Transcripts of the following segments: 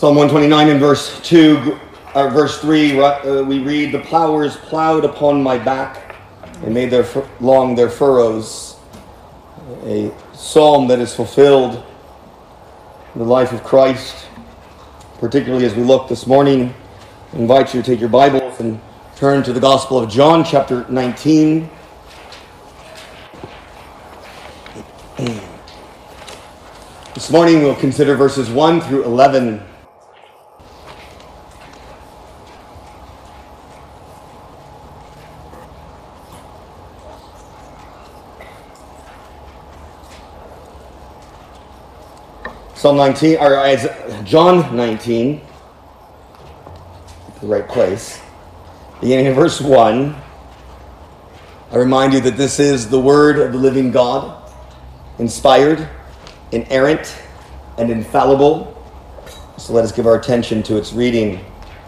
Psalm 129 and verse 3, we read, "The plowers plowed upon my back and made long their furrows." A psalm that is fulfilled in the life of Christ, particularly as we look this morning. I invite you to take your Bibles and turn to the Gospel of John, chapter 19. This morning we'll consider verses 1 through 11. John 19, the right place. Beginning in verse 1, I remind you that this is the word of the living God, inspired, inerrant, and infallible. So let us give our attention to its reading.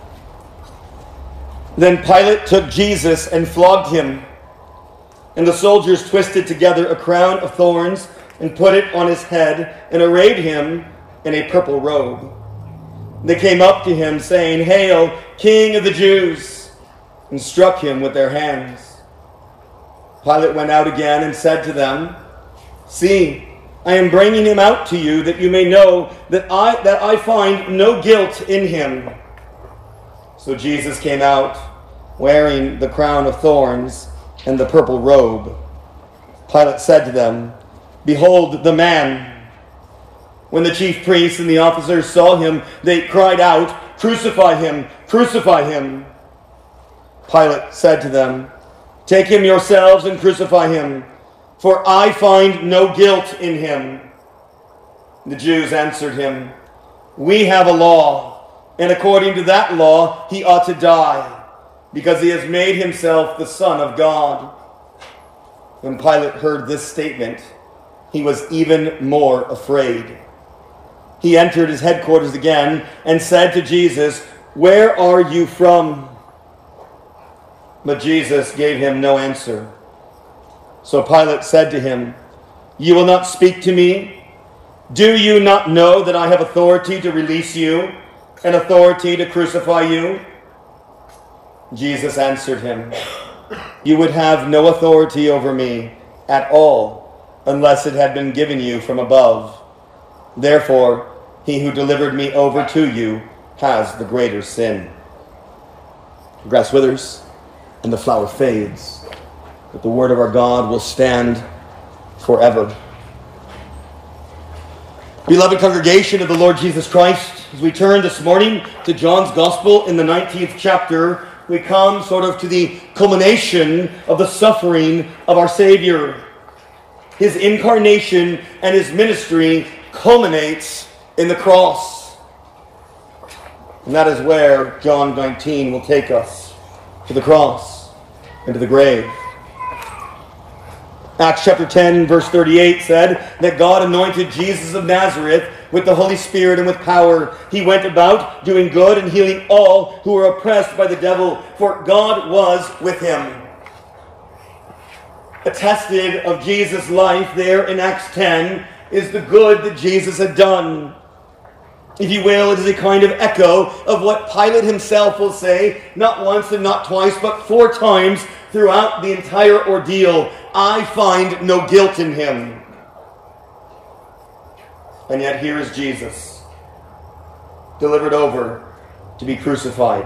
"Then Pilate took Jesus and flogged him, and the soldiers twisted together a crown of thorns and put it on his head, and arrayed him in a purple robe. They came up to him, saying, 'Hail, King of the Jews!' and struck him with their hands. Pilate went out again and said to them, 'See, I am bringing him out to you, that you may know that I find no guilt in him.' So Jesus came out, wearing the crown of thorns and the purple robe. Pilate said to them, 'Behold the man.' When the chief priests and the officers saw him, they cried out, 'Crucify him! Crucify him!' Pilate said to them, 'Take him yourselves and crucify him, for I find no guilt in him.' The Jews answered him, 'We have a law, and according to that law he ought to die, because he has made himself the Son of God.' When Pilate heard this statement, he was even more afraid. He entered his headquarters again and said to Jesus, 'Where are you from?' But Jesus gave him no answer. So Pilate said to him, 'You will not speak to me? Do you not know that I have authority to release you and authority to crucify you?' Jesus answered him, 'You would have no authority over me at all unless it had been given you from above. Therefore, he who delivered me over to you has the greater sin.'" The grass withers and the flower fades, but the word of our God will stand forever. Beloved congregation of the Lord Jesus Christ, as we turn this morning to John's Gospel in the 19th chapter, we come sort of to the culmination of the suffering of our Savior. His incarnation and his ministry culminates in the cross. And that is where John 19 will take us, to the cross and to the grave. Acts chapter 10 verse 38 said that God anointed Jesus of Nazareth with the Holy Spirit and with power. He went about doing good and healing all who were oppressed by the devil, for God was with him. Attested of Jesus' life there in Acts 10 is the good that Jesus had done. If you will, it is a kind of echo of what Pilate himself will say, not once and not twice, but 4 times throughout the entire ordeal. "I find no guilt in him." And yet here is Jesus, delivered over to be crucified.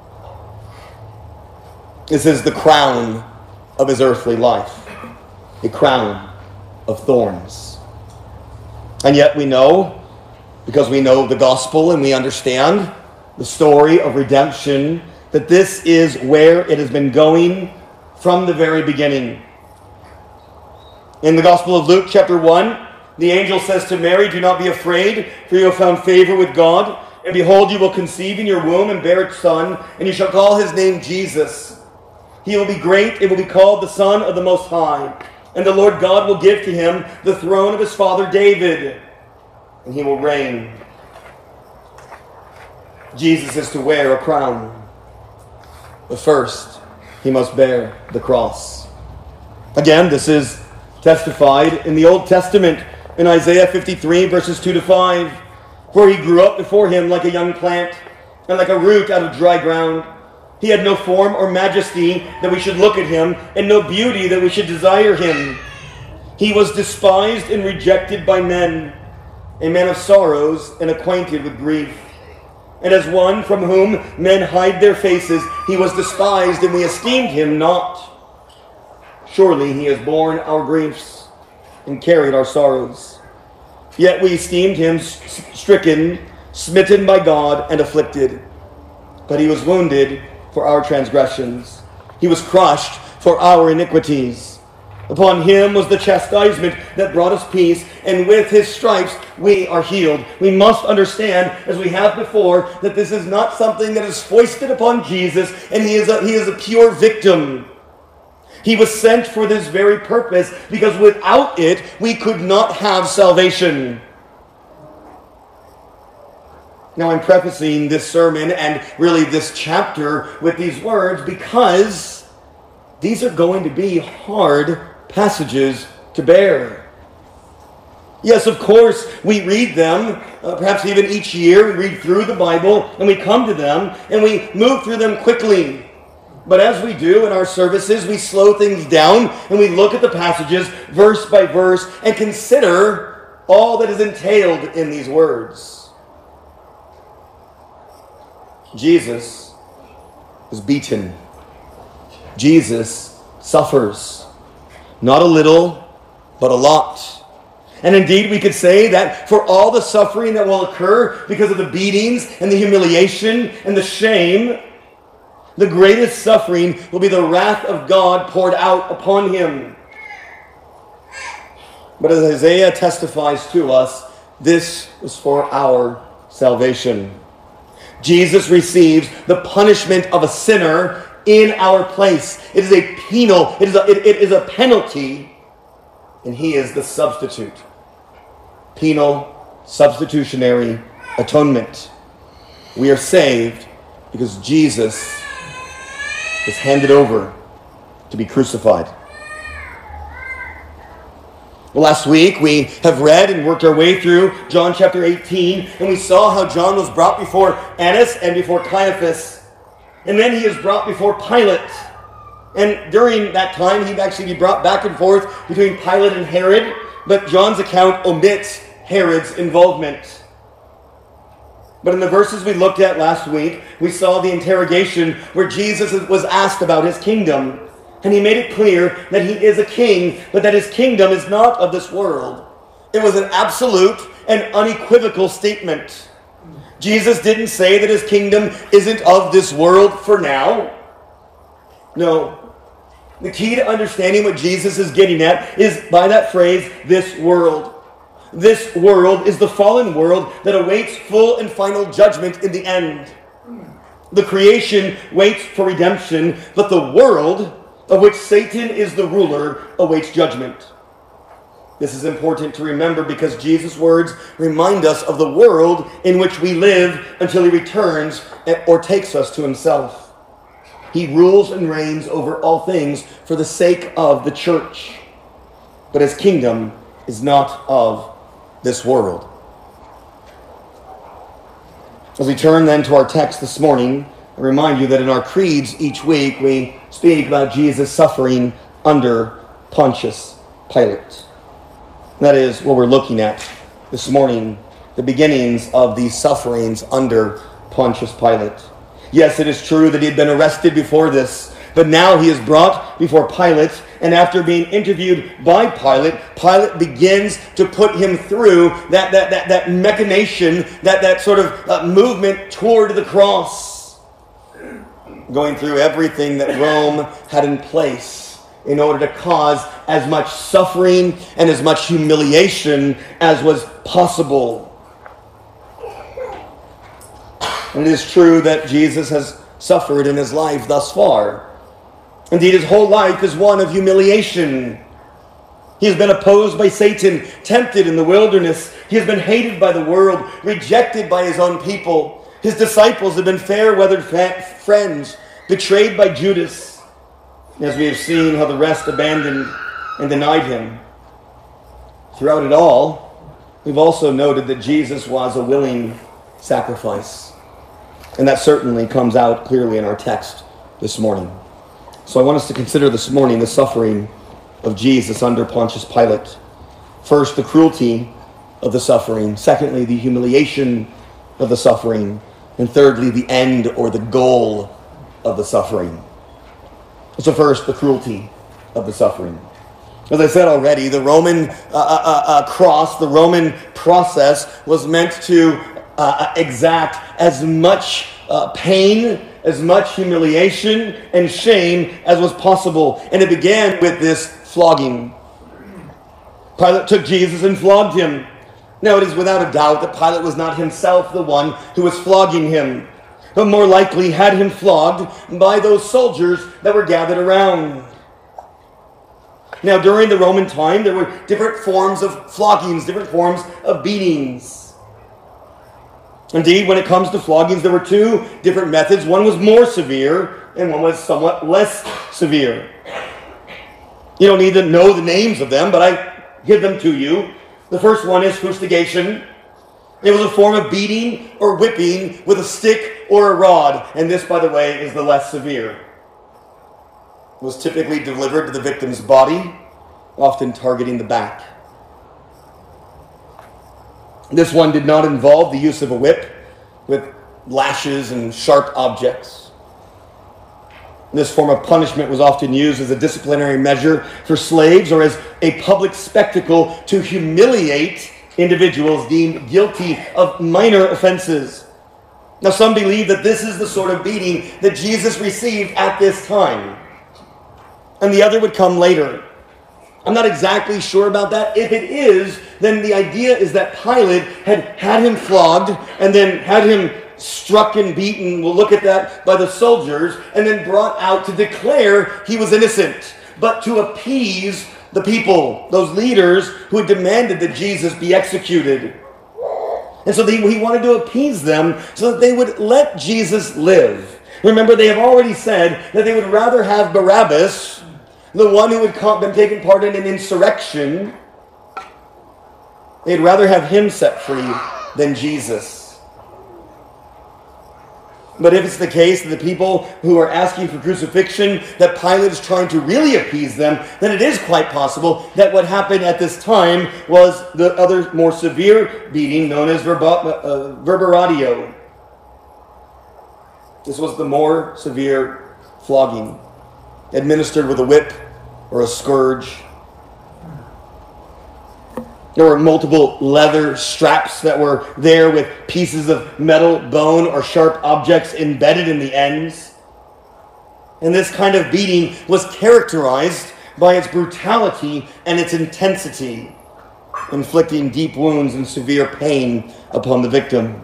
This is the crown of his earthly life, a crown of thorns. And yet we know, because we know the gospel and we understand the story of redemption, that this is where it has been going from the very beginning. In the Gospel of Luke chapter 1, the angel says to Mary, "Do not be afraid, for you have found favor with God. And behold, you will conceive in your womb and bear a son, and you shall call his name Jesus. He will be great, and will be called the Son of the Most High. And the Lord God will give to him the throne of his father David, and he will reign." Jesus is to wear a crown. But first, he must bear the cross. Again, this is testified in the Old Testament in Isaiah 53, verses 2 to 5. For he grew up before him like a young plant, and like a root out of dry ground. He had no form or majesty that we should look at him, and no beauty that we should desire him. He was despised and rejected by men, a man of sorrows and acquainted with grief. And as one from whom men hide their faces, he was despised, and we esteemed him not. Surely he has borne our griefs and carried our sorrows. Yet we esteemed him stricken, smitten by God, and afflicted. But he was wounded for our transgressions. He was crushed for our iniquities. Upon him was the chastisement that brought us peace, and with his stripes we are healed. We must understand, as we have before, that this is not something that is foisted upon Jesus, and he is a pure victim. He was sent for this very purpose, because without it we could not have salvation. Now I'm prefacing this sermon and really this chapter with these words because these are going to be hard passages to bear. Yes, of course, we read them, perhaps even each year, we read through the Bible, and we come to them, and we move through them quickly. But as we do in our services, we slow things down, and we look at the passages verse by verse, and consider all that is entailed in these words. Jesus is beaten. Jesus suffers. Not a little, but a lot. And indeed, we could say that for all the suffering that will occur because of the beatings and the humiliation and the shame, the greatest suffering will be the wrath of God poured out upon him. But as Isaiah testifies to us, this was for our salvation. Jesus receives the punishment of a sinner in our place. It is a penal, it is a penalty, and he is the substitute. Penal, substitutionary atonement. We are saved because Jesus is handed over to be crucified. Well, last week we have read and worked our way through John chapter 18, and we saw how John was brought before Annas and before Caiaphas. And then he is brought before Pilate. And during that time, he'd actually be brought back and forth between Pilate and Herod. But John's account omits Herod's involvement. But in the verses we looked at last week, we saw the interrogation where Jesus was asked about his kingdom. And he made it clear that he is a king, but that his kingdom is not of this world. It was an absolute and unequivocal statement. Jesus didn't say that his kingdom isn't of this world for now. No. The key to understanding what Jesus is getting at is by that phrase, this world. This world is the fallen world that awaits full and final judgment in the end. The creation waits for redemption, but the world, of which Satan is the ruler, awaits judgment. This is important to remember because Jesus' words remind us of the world in which we live until he returns or takes us to himself. He rules and reigns over all things for the sake of the church. But his kingdom is not of this world. As we turn then to our text this morning, I remind you that in our creeds each week we speak about Jesus suffering under Pontius Pilate. That is what we're looking at this morning, the beginnings of these sufferings under Pontius Pilate. Yes, it is true that he had been arrested before this, but now he is brought before Pilate, and after being interviewed by Pilate, Pilate begins to put him through that machination, that sort of movement toward the cross, going through everything that Rome had in place in order to cause as much suffering and as much humiliation as was possible. And it is true that Jesus has suffered in his life thus far. Indeed, his whole life is one of humiliation. He has been opposed by Satan, tempted in the wilderness. He has been hated by the world, rejected by his own people. His disciples have been fair-weathered friends, betrayed by Judas, as we have seen how the rest abandoned and denied him. Throughout it all, we've also noted that Jesus was a willing sacrifice. And that certainly comes out clearly in our text this morning. So I want us to consider this morning the suffering of Jesus under Pontius Pilate. First, the cruelty of the suffering. Secondly, the humiliation of the suffering. And thirdly, the end or the goal of the suffering. So first, the cruelty of the suffering. As I said already, the Roman cross, the Roman process was meant to exact as much pain, as much humiliation and shame as was possible. And it began with this flogging. Pilate took Jesus and flogged him. Now it is without a doubt that Pilate was not himself the one who was flogging him, but more likely had him flogged by those soldiers that were gathered around. Now during the Roman time, there were different forms of floggings, different forms of beatings. Indeed, when it comes to floggings, there were two different methods. One was more severe, and one was somewhat less severe. You don't need to know the names of them, but I give them to you. The first one is fustigation. It was a form of beating or whipping with a stick or a rod. And this, by the way, is the less severe. It was typically delivered to the victim's body, often targeting the back. This one did not involve the use of a whip with lashes and sharp objects. This form of punishment was often used as a disciplinary measure for slaves or as a public spectacle to humiliate individuals deemed guilty of minor offenses. Now, some believe that this is the sort of beating that Jesus received at this time, and the other would come later. I'm not exactly sure about that. If it is, then the idea is that Pilate had him flogged and then had him struck and beaten, we'll look at that, by the soldiers, and then brought out to declare he was innocent, but to appease the people, those leaders who had demanded that Jesus be executed. And so he wanted to appease them so that they would let Jesus live. Remember, they have already said that they would rather have Barabbas, the one who had been taking part in an insurrection. They'd rather have him set free than Jesus. But if it's the case that the people who are asking for crucifixion, that Pilate is trying to really appease them, then it is quite possible that what happened at this time was the other more severe beating known as verberatio. This was the more severe flogging, administered with a whip or a scourge. There were multiple leather straps that were there with pieces of metal, bone, or sharp objects embedded in the ends. And this kind of beating was characterized by its brutality and its intensity, inflicting deep wounds and severe pain upon the victim.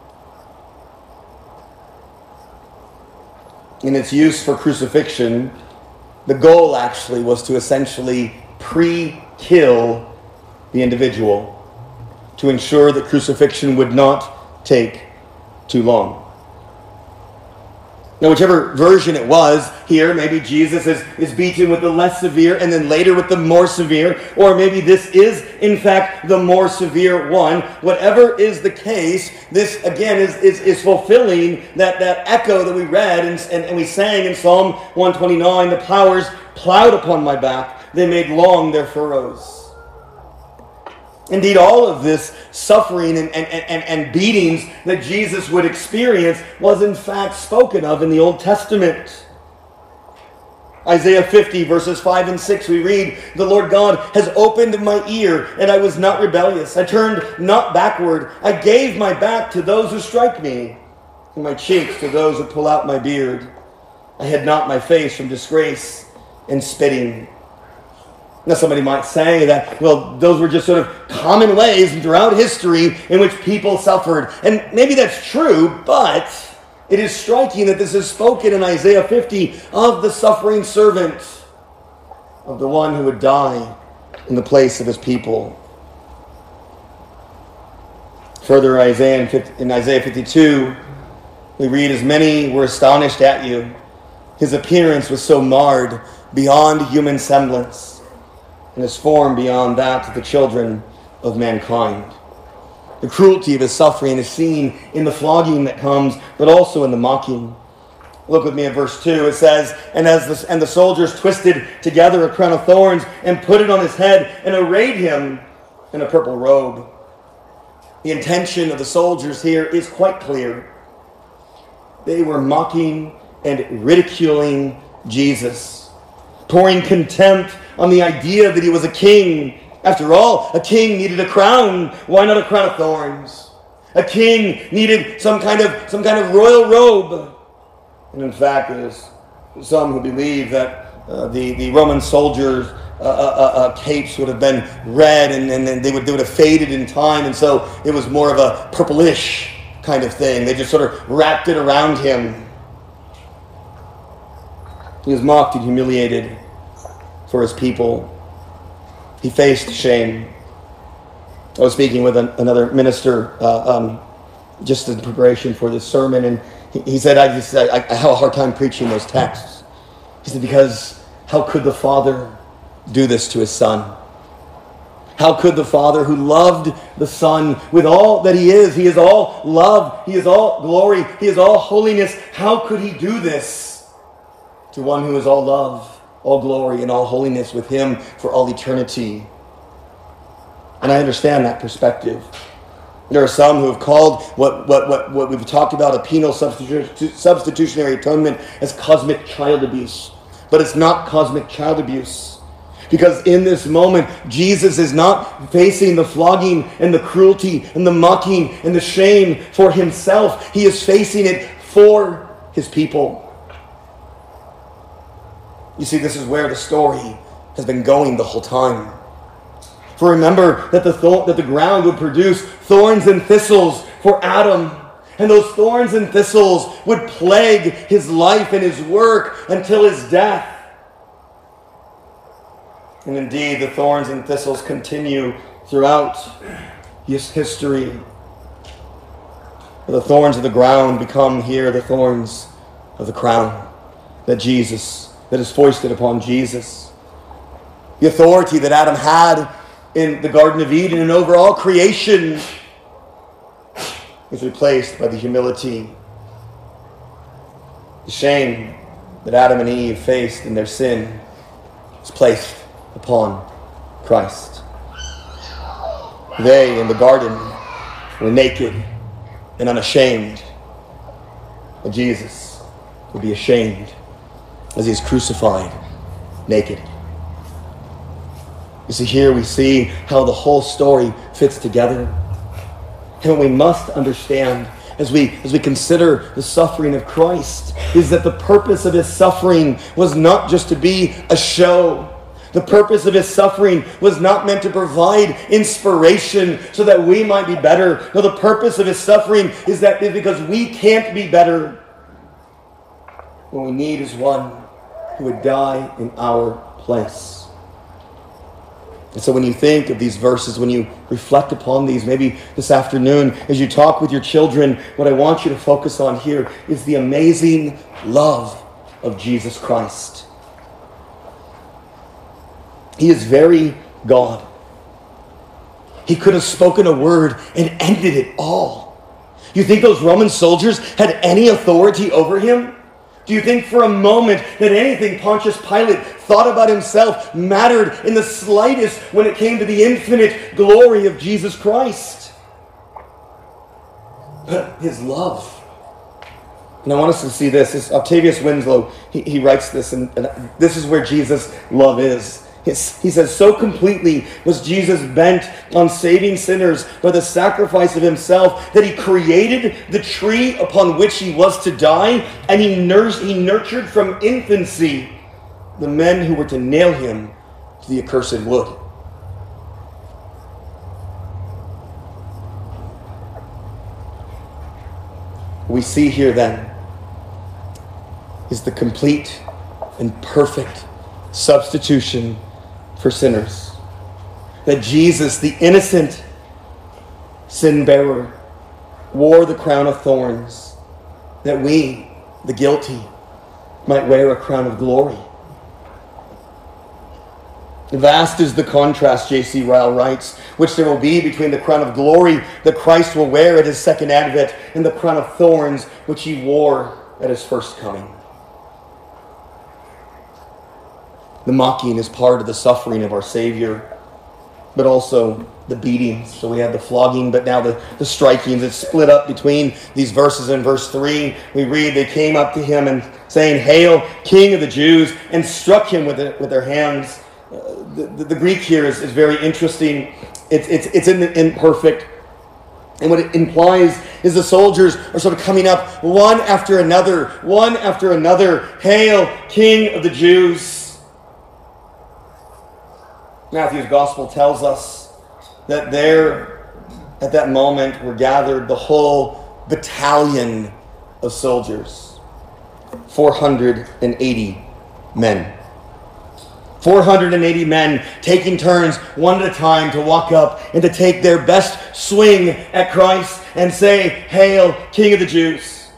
In its use for crucifixion, the goal actually was to essentially pre-kill the individual, to ensure that crucifixion would not take too long. Now, whichever version it was here, maybe Jesus is beaten with the less severe and then later with the more severe, or maybe this is, in fact, the more severe one. Whatever is the case, this, again, is fulfilling that echo that we read and we sang in Psalm 129, the plowers plowed upon my back, they made long their furrows. Indeed, all of this suffering and beatings that Jesus would experience was in fact spoken of in the Old Testament. Isaiah 50 verses 5 and 6 we read, "The Lord God has opened my ear, and I was not rebellious. I turned not backward. I gave my back to those who strike me, and my cheeks to those who pull out my beard. I hid not my face from disgrace and spitting." Now somebody might say that, well, those were just sort of common ways throughout history in which people suffered. And maybe that's true, but it is striking that this is spoken in Isaiah 50 of the suffering servant, of the one who would die in the place of his people. Further, in Isaiah 52, we read, "As many were astonished at you, his appearance was so marred beyond human semblance, and his form beyond that of the children of mankind." The cruelty of his suffering is seen in the flogging that comes, but also in the mocking. Look with me at verse 2. It says, and the soldiers twisted together a crown of thorns and put it on his head and arrayed him in a purple robe. The intention of the soldiers here is quite clear. They were mocking and ridiculing Jesus, pouring contempt on the idea that he was a king. After all, a king needed a crown. Why not a crown of thorns? A king needed some kind of royal robe. And in fact, there's some who believe that the Roman soldiers' capes would have been red, and they would have faded in time, and so it was more of a purplish kind of thing. They just sort of wrapped it around him. He was mocked and humiliated for his people. He faced shame. I was speaking with another minister just in preparation for this sermon, and he said, I have a hard time preaching those texts. He said, because how could the Father do this to his Son? How could the Father who loved the Son with all that he is all love, he is all glory, he is all holiness, how could he do this to one who is all love, all glory, and all holiness with him for all eternity? And I understand that perspective. There are some who have called what we've talked about, a penal substitutionary atonement, as cosmic child abuse. But it's not cosmic child abuse. Because in this moment, Jesus is not facing the flogging and the cruelty and the mocking and the shame for himself. He is facing it for his people. You see, this is where the story has been going the whole time. For remember that the ground would produce thorns and thistles for Adam. And those thorns and thistles would plague his life and his work until his death. And indeed, the thorns and thistles continue throughout his history. The thorns of the ground become here the thorns of the crown that is foisted upon Jesus. The authority that Adam had in the Garden of Eden and over all creation is replaced by the humility, the shame that Adam and Eve faced in their sin is placed upon Christ. They in the garden were naked and unashamed, but Jesus will be ashamed as he is crucified naked. You see, here we see how the whole story fits together. And what we must understand as we consider the suffering of Christ is that the purpose of his suffering was not just to be a show. The purpose of his suffering was not meant to provide inspiration so that we might be better. No, the purpose of his suffering is because we can't be better. What we need is one who would die in our place. And so when you think of these verses, when you reflect upon these, maybe this afternoon, as you talk with your children, what I want you to focus on here is the amazing love of Jesus Christ. He is very God. He could have spoken a word and ended it all. You think those Roman soldiers had any authority over him? Do you think for a moment that anything Pontius Pilate thought about himself mattered in the slightest when it came to the infinite glory of Jesus Christ? But his love. And I want us to see this. It's Octavius Winslow, he writes this, and this is where Jesus' love is. He says, so completely was Jesus bent on saving sinners by the sacrifice of himself that he created the tree upon which he was to die, and he nurtured from infancy the men who were to nail him to the accursed wood. What we see here then is the complete and perfect substitution for sinners. That Jesus, the innocent sin bearer, wore the crown of thorns, that we, the guilty, might wear a crown of glory. Vast is the contrast, J.C. Ryle writes, which there will be between the crown of glory that Christ will wear at his second advent and the crown of thorns which he wore at his first coming. The mocking is part of the suffering of our Savior, but also the beatings. So we have the flogging, but now the strikings. It's split up between these verses. In verse 3, we read, they came up to him and saying, "Hail, King of the Jews," and struck him with their hands. The Greek here is very interesting. It's imperfect. And what it implies is the soldiers are sort of coming up one after another. "Hail, King of the Jews." Matthew's gospel tells us that there, at that moment, were gathered the whole battalion of soldiers. 480 men. 480 men taking turns one at a time to walk up and to take their best swing at Christ and say, "Hail, King of the Jews."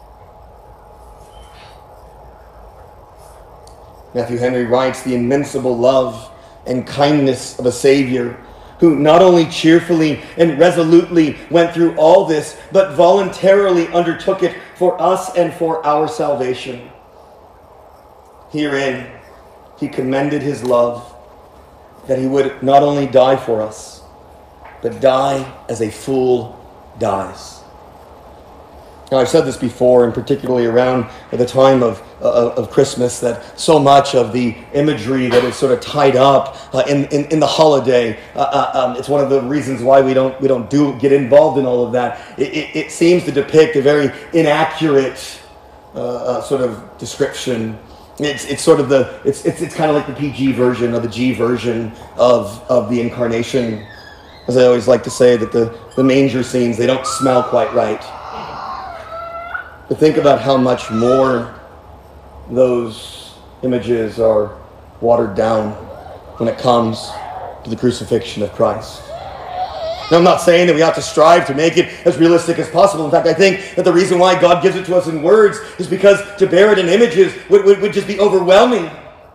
Matthew Henry writes, the invincible love and kindness of a Savior who not only cheerfully and resolutely went through all this, but voluntarily undertook it for us and for our salvation. Herein, he commended his love, that he would not only die for us, but die as a fool dies. Now, I've said this before, and particularly around the time of Christmas, that so much of the imagery that is sort of tied up in the holiday, it's one of the reasons why we don't get involved in all of that. It seems to depict a very inaccurate sort of description. It's sort of it's kind of like the PG version or the G version of the incarnation. As I always like to say, that the manger scenes, they don't smell quite right. But think about how much more those images are watered down when it comes to the crucifixion of Christ. Now, I'm not saying that we have to strive to make it as realistic as possible. In fact, I think that the reason why God gives it to us in words is because to bear it in images would just be overwhelming,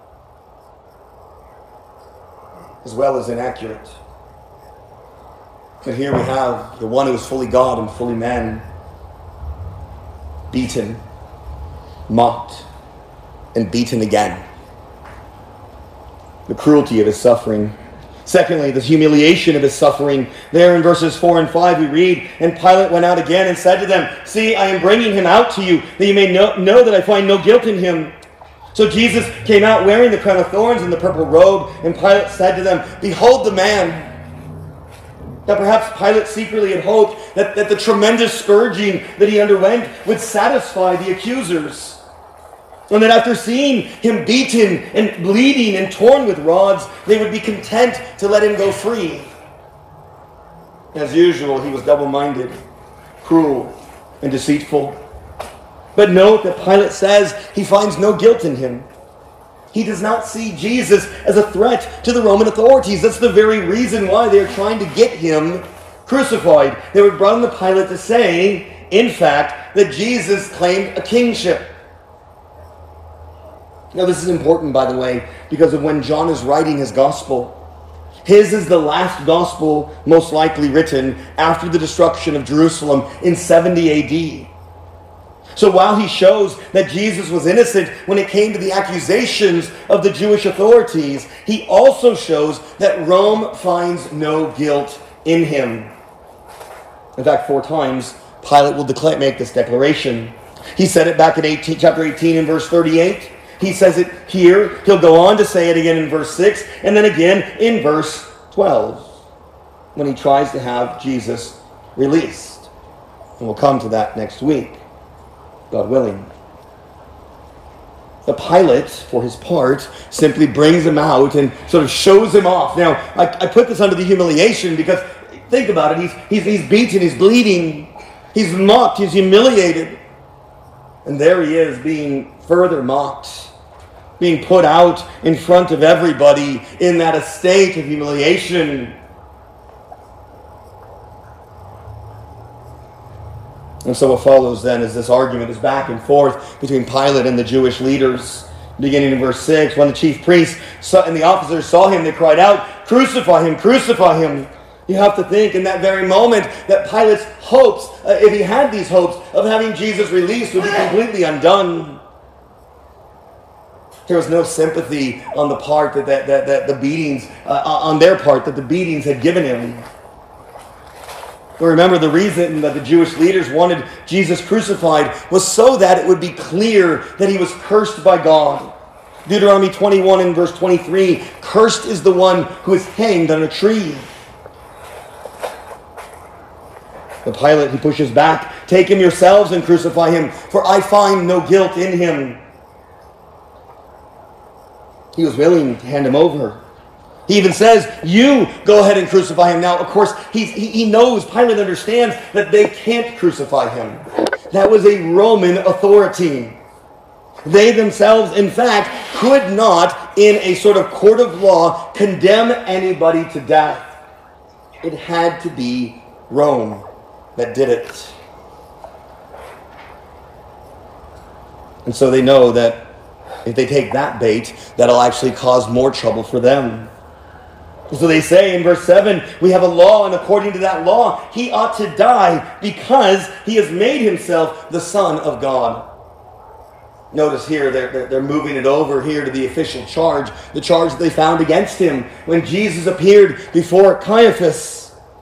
as well as inaccurate. But here we have the one who is fully God and fully man, beaten, mocked, and beaten again. The cruelty of his suffering. Secondly, the humiliation of his suffering. There in verses 4 and 5 we read, "And Pilate went out again and said to them, 'See, I am bringing him out to you, that you may know that I find no guilt in him.' So Jesus came out wearing the crown of thorns and the purple robe, and Pilate said to them, 'Behold the man.'" Now perhaps Pilate secretly had hoped that the tremendous scourging that he underwent would satisfy the accusers. And that after seeing him beaten and bleeding and torn with rods, they would be content to let him go free. As usual, he was double-minded, cruel, and deceitful. But note that Pilate says he finds no guilt in him. He does not see Jesus as a threat to the Roman authorities. That's the very reason why they are trying to get him crucified. They were brought to Pilate to say, in fact, that Jesus claimed a kingship. Now, this is important, by the way, because of when John is writing his gospel. His is the last gospel most likely written after the destruction of Jerusalem in 70 AD. So while he shows that Jesus was innocent when it came to the accusations of the Jewish authorities, he also shows that Rome finds no guilt in him. In fact, 4 times, Pilate will make this declaration. He said it back in chapter 18 and verse 38. He says it here. He'll go on to say it again in verse 6, and then again in verse 12, when he tries to have Jesus released. And we'll come to that next week, God willing. The Pilate, for his part, simply brings him out and sort of shows him off. Now, I put this under the humiliation because, think about it, he's beaten, he's bleeding, he's mocked, he's humiliated. And there he is being further mocked, being put out in front of everybody in that estate of humiliation. And so what follows then is this argument is back and forth between Pilate and the Jewish leaders. Beginning in verse 6, when the chief priests and the officers saw him, they cried out, "Crucify him, crucify him." You have to think in that very moment that Pilate's hopes, if he had these hopes of having Jesus released, would be completely undone. There was no sympathy on the part that the beatings, on their part, that the beatings had given him. But remember, the reason that the Jewish leaders wanted Jesus crucified was so that it would be clear that he was cursed by God. Deuteronomy 21 and verse 23, "Cursed is the one who is hanged on a tree." But Pilate, he pushes back, "Take him yourselves and crucify him, for I find no guilt in him." He was willing to hand him over. He even says, "You go ahead and crucify him." Now, of course, he knows, Pilate understands that they can't crucify him. That was a Roman authority. They themselves, in fact, could not, in a sort of court of law, condemn anybody to death. It had to be Rome that did it. And so they know that if they take that bait, that'll actually cause more trouble for them. So they say in verse 7, we have a law, and according to that law, he ought to die because he has made himself the Son of God. Notice here, they're moving it over here to the official charge, the charge that they found against him when Jesus appeared before Caiaphas.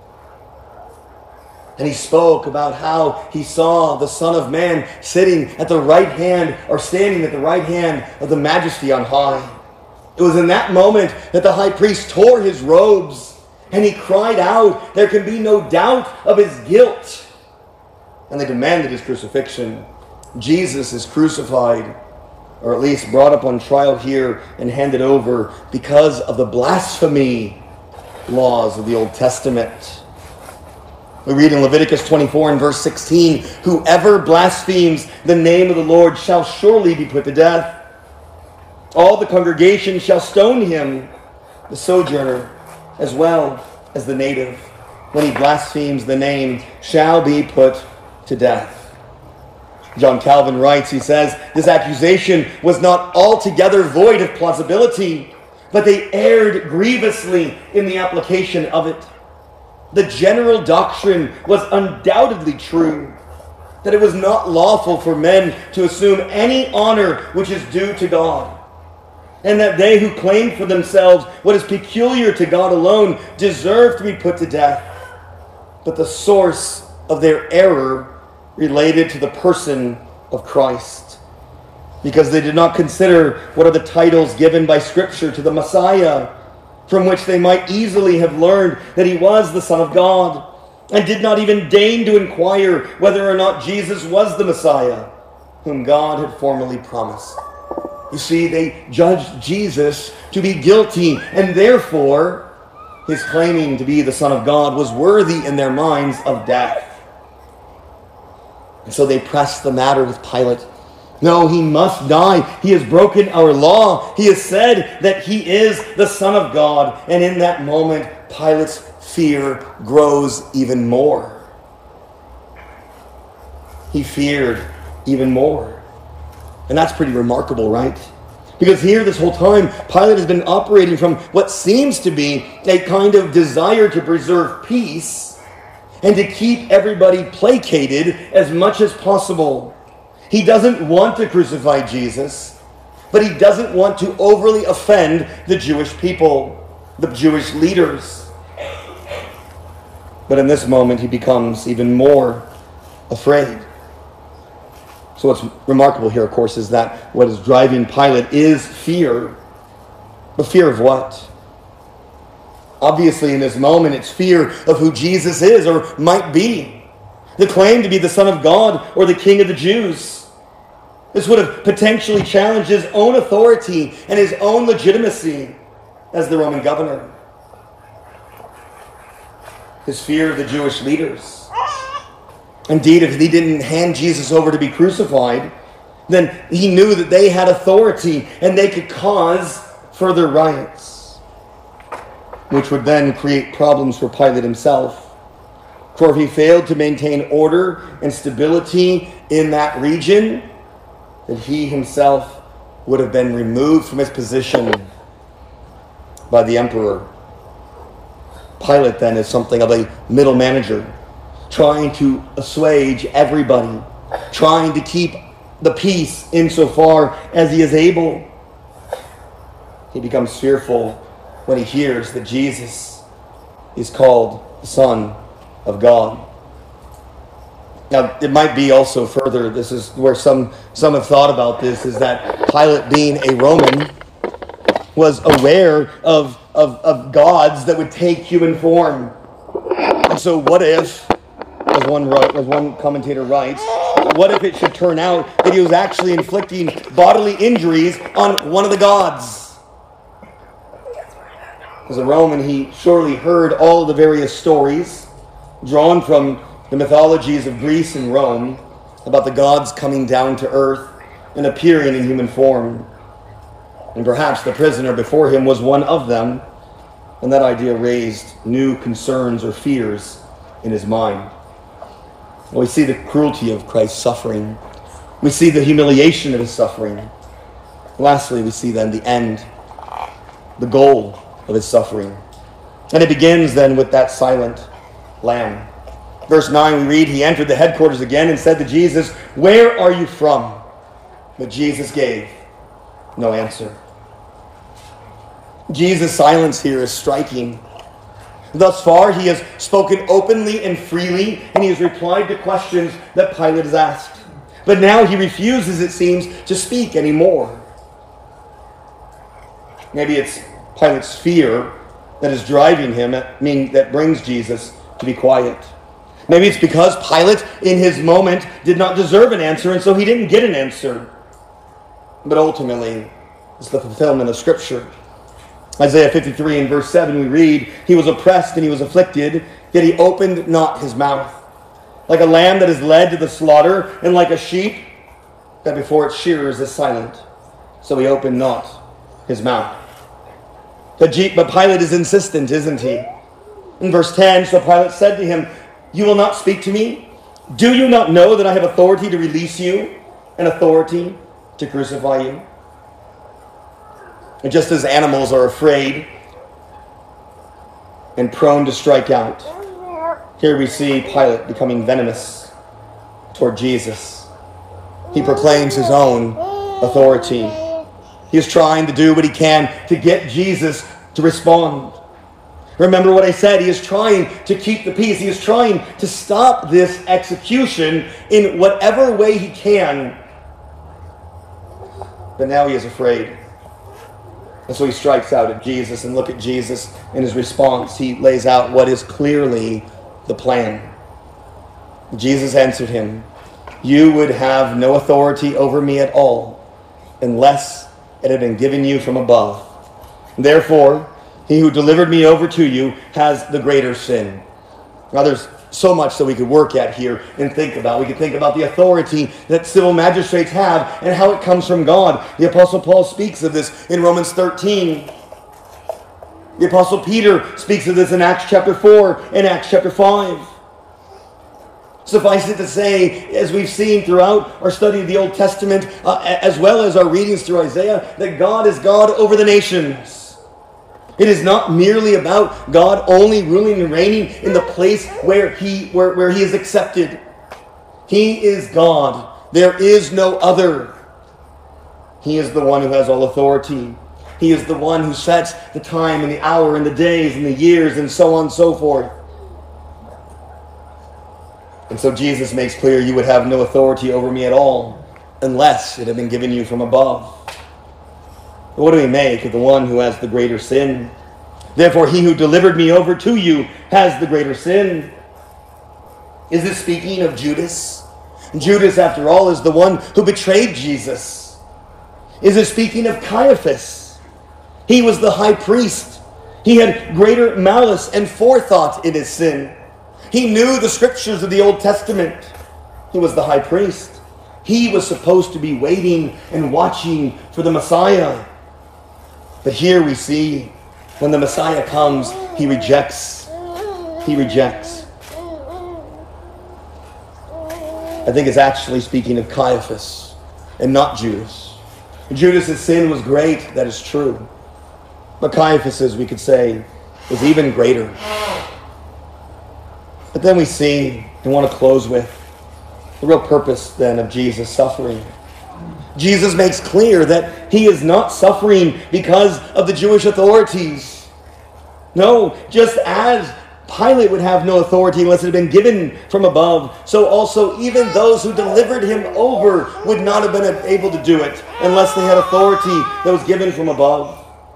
And he spoke about how he saw the Son of Man sitting at the right hand, or standing at the right hand of the Majesty on high. It was in that moment that the high priest tore his robes and he cried out, there can be no doubt of his guilt. And they demanded his crucifixion. Jesus is crucified, or at least brought up on trial here and handed over because of the blasphemy laws of the Old Testament. We read in Leviticus 24 and verse 16, "Whoever blasphemes the name of the Lord shall surely be put to death. All the congregation shall stone him, the sojourner as well as the native, when he blasphemes the name, shall be put to death." John Calvin writes, he says, "This accusation was not altogether void of plausibility, but they erred grievously in the application of it. The general doctrine was undoubtedly true, that it was not lawful for men to assume any honor which is due to God, and that they who claimed for themselves what is peculiar to God alone deserved to be put to death. But the source of their error related to the person of Christ, because they did not consider what are the titles given by Scripture to the Messiah, from which they might easily have learned that he was the Son of God, and did not even deign to inquire whether or not Jesus was the Messiah, whom God had formerly promised." You see, they judged Jesus to be guilty, and therefore his claiming to be the Son of God was worthy in their minds of death. And so they pressed the matter with Pilate. "No, he must die. He has broken our law. He has said that he is the Son of God." And in that moment, Pilate's fear grows even more. He feared even more. And that's pretty remarkable, right? Because here this whole time, Pilate has been operating from what seems to be a kind of desire to preserve peace and to keep everybody placated as much as possible. He doesn't want to crucify Jesus, but he doesn't want to overly offend the Jewish people, the Jewish leaders. But in this moment, he becomes even more afraid. So what's remarkable here, of course, is that what is driving Pilate is fear. But fear of what? Obviously, in this moment, it's fear of who Jesus is or might be. The claim to be the Son of God or the King of the Jews. This would have potentially challenged his own authority and his own legitimacy as the Roman governor. His fear of the Jewish leaders. Indeed, if he didn't hand Jesus over to be crucified, then he knew that they had authority and they could cause further riots, which would then create problems for Pilate himself. For if he failed to maintain order and stability in that region, then he himself would have been removed from his position by the emperor. Pilate then is something of a middle manager, trying to assuage everybody, trying to keep the peace insofar as he is able. He becomes fearful when he hears that Jesus is called the Son of God. Now, it might be also further, this is where some have thought about this, is that Pilate, being a Roman, was aware of gods that would take human form. And so what if, as one commentator writes, what if it should turn out that he was actually inflicting bodily injuries on one of the gods? As a Roman, he surely heard all the various stories drawn from the mythologies of Greece and Rome about the gods coming down to earth and appearing in human form. And perhaps the prisoner before him was one of them, and that idea raised new concerns or fears in his mind. We see the cruelty of Christ's suffering. We see the humiliation of his suffering. Lastly, we see then the end, the goal of his suffering. And it begins then with that silent lamb. Verse 9 we read, he entered the headquarters again and said to Jesus, "Where are you from?" But Jesus gave no answer. Jesus' silence here is striking. Thus far, he has spoken openly and freely, and he has replied to questions that Pilate has asked. But now he refuses, it seems, to speak anymore. Maybe it's Pilate's fear that is driving him, that brings Jesus to be quiet. Maybe it's because Pilate, in his moment, did not deserve an answer, and so he didn't get an answer. But ultimately, it's the fulfillment of Scripture. Isaiah 53 and verse 7 we read, he was oppressed and he was afflicted, yet he opened not his mouth. Like a lamb that is led to the slaughter, and like a sheep that before its shearers is silent, so he opened not his mouth. But Pilate is insistent, isn't he? In verse 10, so Pilate said to him, "You will not speak to me? Do you not know that I have authority to release you and authority to crucify you?" And just as animals are afraid and prone to strike out, here we see Pilate becoming venomous toward Jesus. He proclaims his own authority. He is trying to do what he can to get Jesus to respond. Remember what I said, he is trying to keep the peace. He is trying to stop this execution in whatever way he can. But now he is afraid. And so he strikes out at Jesus, and look at Jesus in his response. He lays out what is clearly the plan. Jesus answered him, "You would have no authority over me at all, unless it had been given you from above. Therefore, he who delivered me over to you has the greater sin." Now there's so much that we could work at here and think about. We could think about the authority that civil magistrates have and how it comes from God. The Apostle Paul speaks of this in Romans 13. The Apostle Peter speaks of this in Acts chapter 4 and Acts chapter 5. Suffice it to say, as we've seen throughout our study of the Old Testament, as well as our readings through Isaiah, that God is God over the nations. It is not merely about God only ruling and reigning in the place where he is accepted. He is God. There is no other. He is the one who has all authority. He is the one who sets the time and the hour and the days and the years and so on and so forth. And so Jesus makes clear, you would have no authority over me at all unless it had been given you from above. But what do we make of the one who has the greater sin? Therefore, he who delivered me over to you has the greater sin. Is this speaking of Judas? Judas, after all, is the one who betrayed Jesus. Is it speaking of Caiaphas? He was the high priest. He had greater malice and forethought in his sin. He knew the scriptures of the Old Testament. He was the high priest. He was supposed to be waiting and watching for the Messiah. But here we see, when the Messiah comes, he rejects. He rejects. I think it's actually speaking of Caiaphas and not Judas. Judas' sin was great, that is true. But Caiaphas's, we could say, was even greater. But then we see, and want to close with, the real purpose then of Jesus' suffering. Jesus makes clear that he is not suffering because of the Jewish authorities. No, just as Pilate would have no authority unless it had been given from above, so also even those who delivered him over would not have been able to do it unless they had authority that was given from above.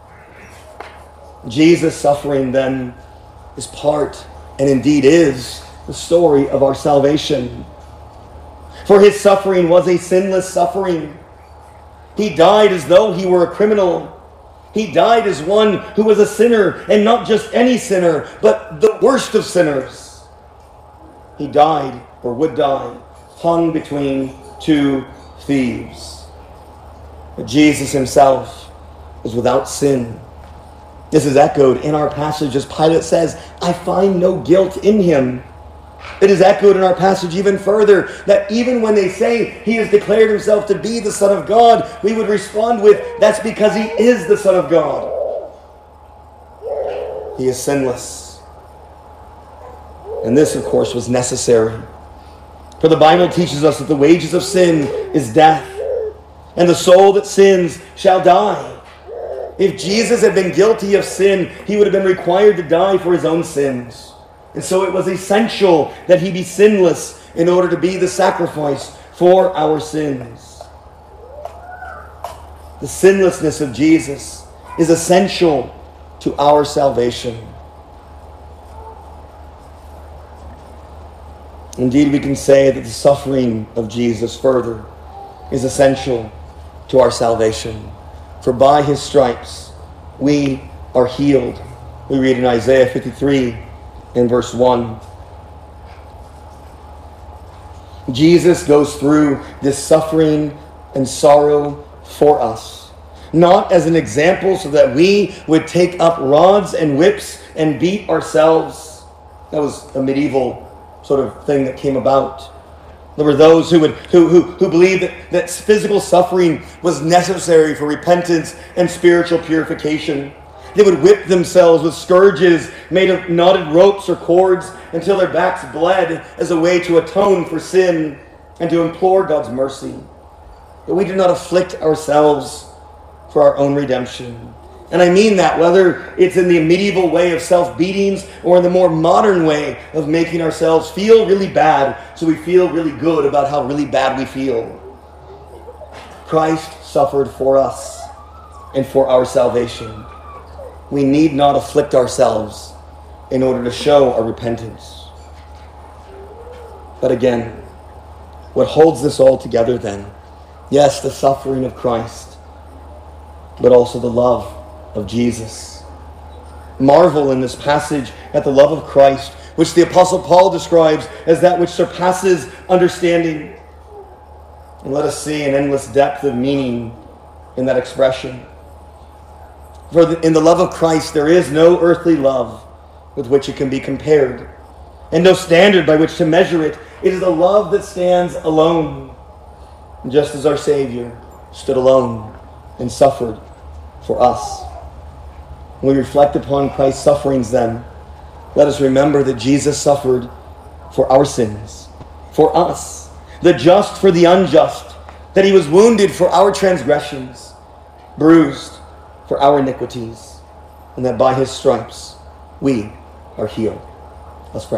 Jesus' suffering then is part, and indeed is, the story of our salvation. For his suffering was a sinless suffering. He died as though he were a criminal. He died as one who was a sinner, and not just any sinner, but the worst of sinners. He died, or would die, hung between two thieves. But Jesus himself was without sin. This is echoed in our passage as Pilate says, I find no guilt in him. It is echoed in our passage even further, that even when they say he has declared himself to be the Son of God, we would respond with, that's because he is the Son of God. He is sinless. And this, of course, was necessary. For the Bible teaches us that the wages of sin is death, and the soul that sins shall die. If Jesus had been guilty of sin, he would have been required to die for his own sins. And so it was essential that he be sinless in order to be the sacrifice for our sins. The sinlessness of Jesus is essential to our salvation. Indeed, we can say that the suffering of Jesus further is essential to our salvation. For by his stripes we are healed. We read in Isaiah 53 in verse 1. Jesus goes through this suffering and sorrow for us. Not as an example so that we would take up rods and whips and beat ourselves. That was a medieval sort of thing that came about. There were those who believed that physical suffering was necessary for repentance and spiritual purification. They would whip themselves with scourges made of knotted ropes or cords until their backs bled as a way to atone for sin and to implore God's mercy. But we do not afflict ourselves for our own redemption. And I mean that whether it's in the medieval way of self-beatings or in the more modern way of making ourselves feel really bad so we feel really good about how really bad we feel. Christ suffered for us and for our salvation. We need not afflict ourselves in order to show our repentance. But again, what holds this all together then? Yes, the suffering of Christ, but also the love of Jesus. Marvel in this passage at the love of Christ, which the Apostle Paul describes as that which surpasses understanding. And let us see an endless depth of meaning in that expression. For in the love of Christ there is no earthly love with which it can be compared, and no standard by which to measure it. It is a love that stands alone, just as our Savior stood alone and suffered for us. When we reflect upon Christ's sufferings then, let us remember that Jesus suffered for our sins, for us, the just for the unjust, that he was wounded for our transgressions, bruised for our iniquities, and that by his stripes we are healed.